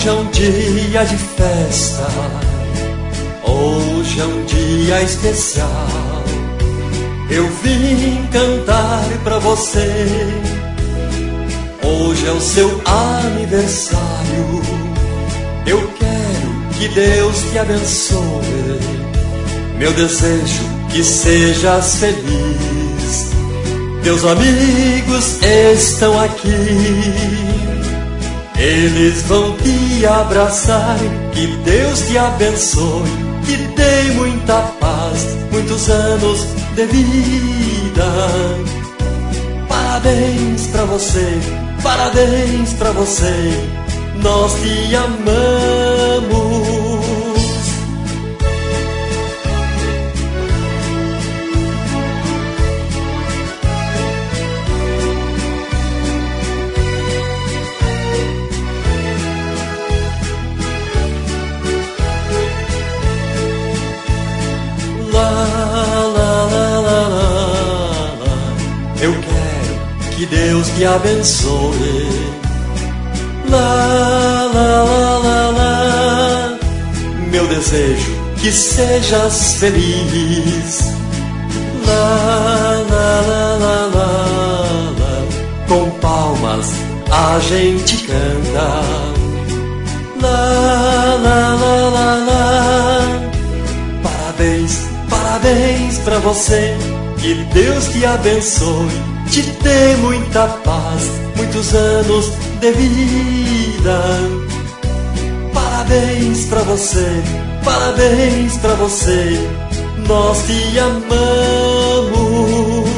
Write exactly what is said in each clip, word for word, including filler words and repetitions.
Hoje é um dia de festa, hoje é um dia especial. Eu vim cantar pra você. Hoje é o seu aniversário. Eu quero que Deus te abençoe. Meu desejo que sejas feliz. Teus amigos estão aqui. Eles vão te abraçar. Que Deus te abençoe, te dê muita paz, muitos anos de vida. Parabéns pra você, parabéns pra você. Nós te amamos. Eu quero que Deus te abençoe. Lá, lá, lá, lá, lá. Meu desejo que sejas feliz. Lá, lá, lá, lá, lá, lá. Com palmas a gente canta. Lá, lá, lá, lá, lá. Parabéns, parabéns pra você. Que Deus te abençoe, te dê muita paz, muitos anos de vida. Parabéns pra você, parabéns pra você. Nós te amamos.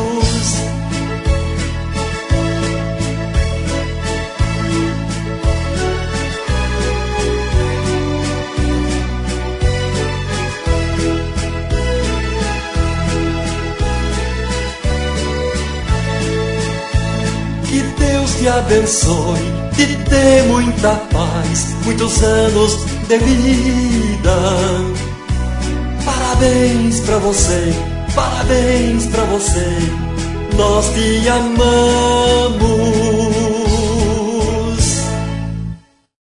Que Deus te abençoe, te dê muita paz, muitos anos de vida. Parabéns pra você, parabéns pra você. Nós te amamos.